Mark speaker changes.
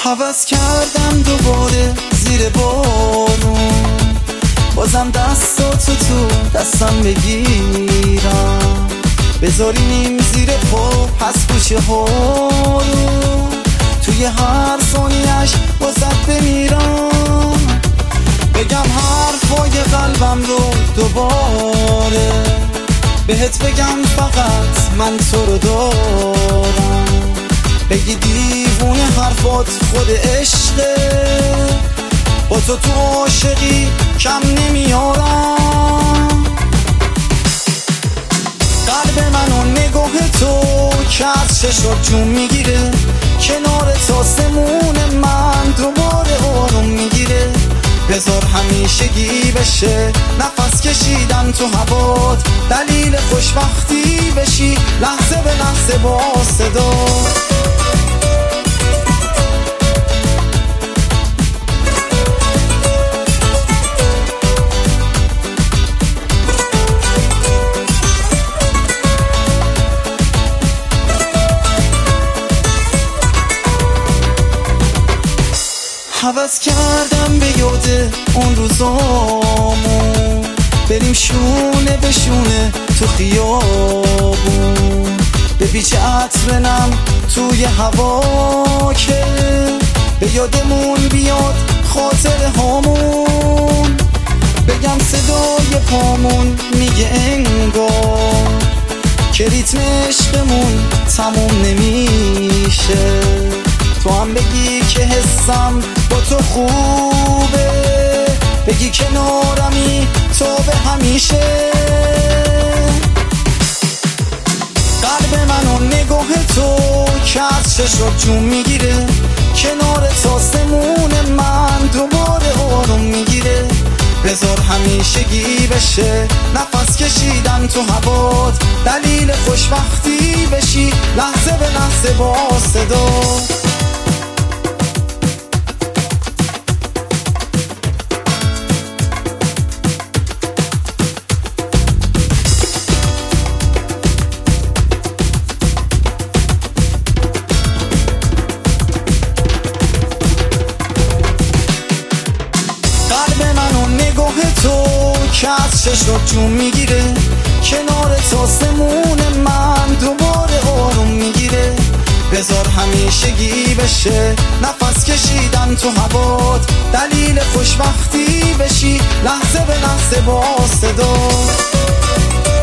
Speaker 1: هوس کردم دوباره زیر بارون، بازم دستاتو تو دستم بگیرم، بذاریم زیر پا پس گوشه ها رو، توی هر ثانیه‌اش واسط بمیرم، بگم حرفای قلبم رو دوباره، بهت بگم فقط من تو رو دارم، بگی دیوونه حرفات خود عشقه، با تو عاشقی کم نمیارم، قلب من و نگاه تو که از چشات جون میگیره، کنار آسمون من دوباره آروم میگیره، بذار همیشگی بشه نفس کشیدن تو هوات، دلیل خوشبختی بشی لحظه به لحظه با صدا. هوس کردم به یاد اون روزامون، بریم شونه به شونه تو خیابون، بپیچه عطر نم توی هوا که به یادمون بیاد خاطر هامون، بگم صدای پامون میگه انگار که ریتم عشقمون تموم نمیشه، تو هم بگی که حسم با تو خوبه، بگی کنارمی تو به همیشه، قلب من و نگاه تو که از چشات جون میگیره، کنار آسمون من دوباره آروم میگیره، بذار همیشگی بشه نفس کشیدن تو هوات، دلیل خوشبختی بشی لحظه به لحظه با صدا. تو که از چشات جون میگیره، کنار آسمون من دوباره آروم میگیره، بذار همیشگی بشه نفس کشیدن تو هوات، دلیل خوشبختی بشی لحظه به لحظه با صدا.